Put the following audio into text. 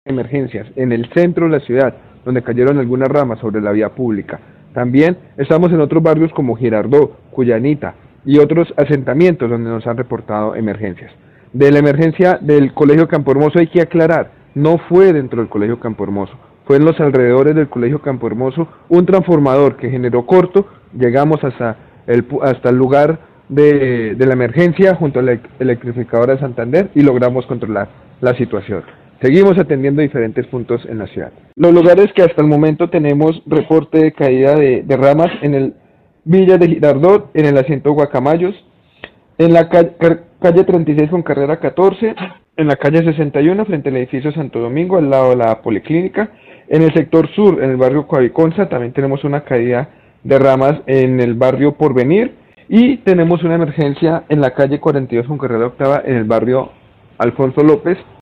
emergencias en el centro de la ciudad, donde cayeron algunas ramas sobre la vía pública. También estamos en otros barrios como Girardot, Cuyanita y otros asentamientos donde nos han reportado emergencias. De la emergencia del Colegio Campo Hermoso hay que aclarar, no fue dentro del Colegio Campo Hermoso, fue en los alrededores del Colegio Campo Hermoso un transformador que generó corto, llegamos hasta el lugar de la emergencia junto a la electrificadora de Santander y logramos controlar la situación. Seguimos atendiendo diferentes puntos en la ciudad. Los lugares que hasta el momento tenemos reporte de caída de ramas en el Villa de Girardot, en el asiento Guacamayos, en la calle 36 con carrera 14, en la calle 61 frente al edificio Santo Domingo, al lado de la Policlínica, en el sector sur, en el barrio Coaviconza, también tenemos una caída de ramas en el barrio Porvenir y tenemos una emergencia en la calle 42 con carrera octava en el barrio Alfonso López,